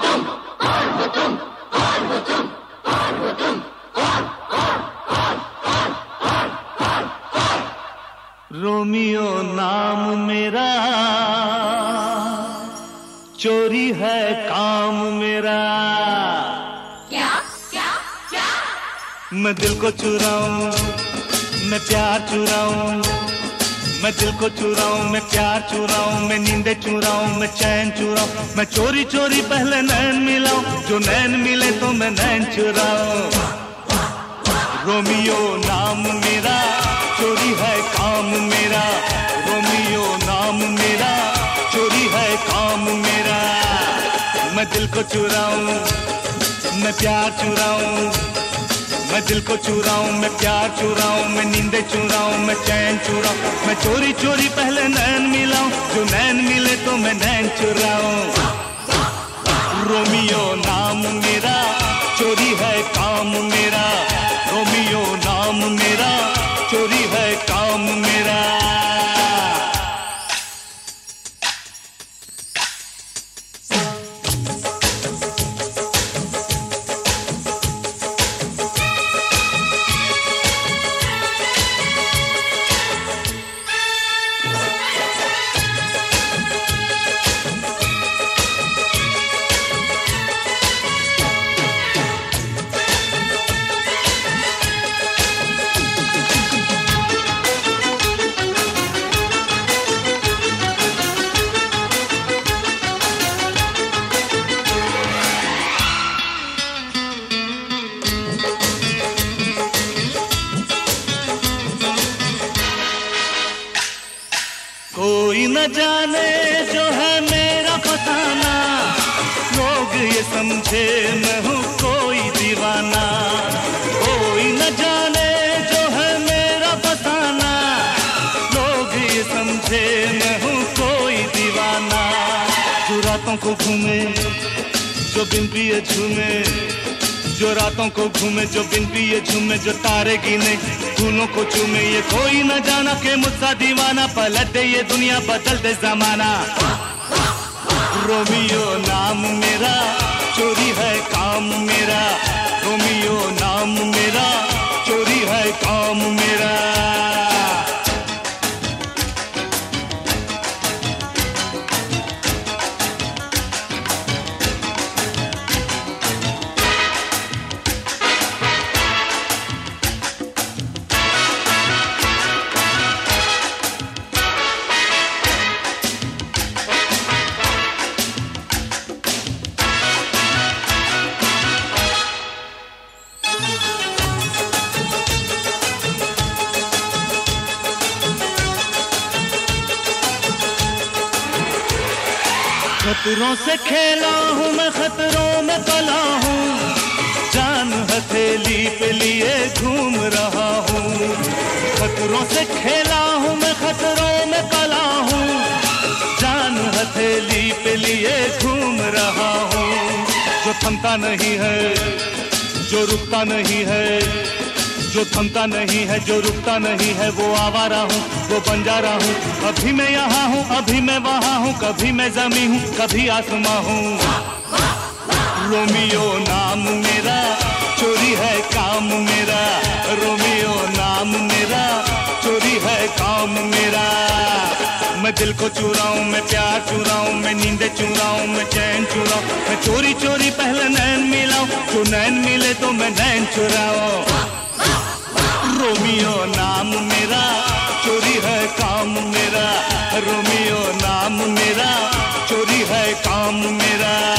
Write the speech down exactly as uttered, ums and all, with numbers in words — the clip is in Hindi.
रोमियो नाम मेरा, चोरी है काम मेरा। क्या क्या क्या? मैं दिल को चुराऊं, मैं प्यार चुराऊं, मैं दिल को चुराऊं, मैं प्यार चुराऊं, मैं नींदें चुराऊं, मैं चैन चुराऊं, मैं चोरी चोरी पहले नैन मिलाऊं, जो नैन मिले तो मैं नैन चुराऊं। रोमियो नाम मेरा, चोरी है काम मेरा। रोमियो नाम मेरा, चोरी है काम मेरा। मैं दिल को चुराऊं, मैं प्यार चुराऊं, मैं दिल को चुराऊं, मैं प्यार चुराऊं, मैं नींदें चुराऊं, मैं चैन चुराऊं, मैं चोरी चोरी पहले नैन मिलाऊं, जो नैन मिले तो मैं नैन चुराऊं। रोमियो नाम मेरा, चोरी है काम मेरा। रोमियो नाम मेरा, चोरी है काम मेरा। कोई न जाने जो है मेरा फसाना, लोग ये समझे मैं हूँ कोई दीवाना। कोई न जाने जो है मेरा फसाना, लोग ये समझे मैं हूँ कोई दीवाना। जो रातों को घूमे, जो बिन पिए झूमे, जो रातों को घूमे, जो बिन पिए झूमे, जो तारे गिने, फूलों को चूमे, ये कोई न जाना कि मुझसा दीवाना। पलट दे ये दुनिया, बदल दे जमाना। रोमियो नाम मेरा, चोरी है काम मेरा। रोमियो नाम मेरा, चोरी है काम मेरा। खतरों से खेला हूँ मैं, खतरों में पला हूँ, जान हथेली पे लिए घूम रहा हूँ। खतरों से खेला हूँ मैं, खतरों में पला हूँ, जान हथेली पे लिए घूम रहा हूँ। जो थमता नहीं है, जो रुकता नहीं है, जो थमता नहीं है, जो रुकता नहीं है, वो आवारा हूँ, वो बंजारा हूँ। अभी मैं यहाँ हूँ, अभी मैं वहाँ हूँ, कभी मैं जमी हूँ, कभी आसमां हूँ। रोमियो नाम मेरा, चोरी है काम मेरा। रोमियो नाम मेरा, चोरी है काम मेरा। मैं दिल को चुराऊं, मैं प्यार चुराऊं, मैं नींदें चुराऊं, मैं चैन चुराऊं, मैं चोरी चोरी पहले नैन मिलाऊं, जो नैन मिले तो मैं नैन चुराऊं। रोमियो नाम मेरा, चोरी है काम मेरा। रोमियो नाम मेरा, चोरी है काम मेरा।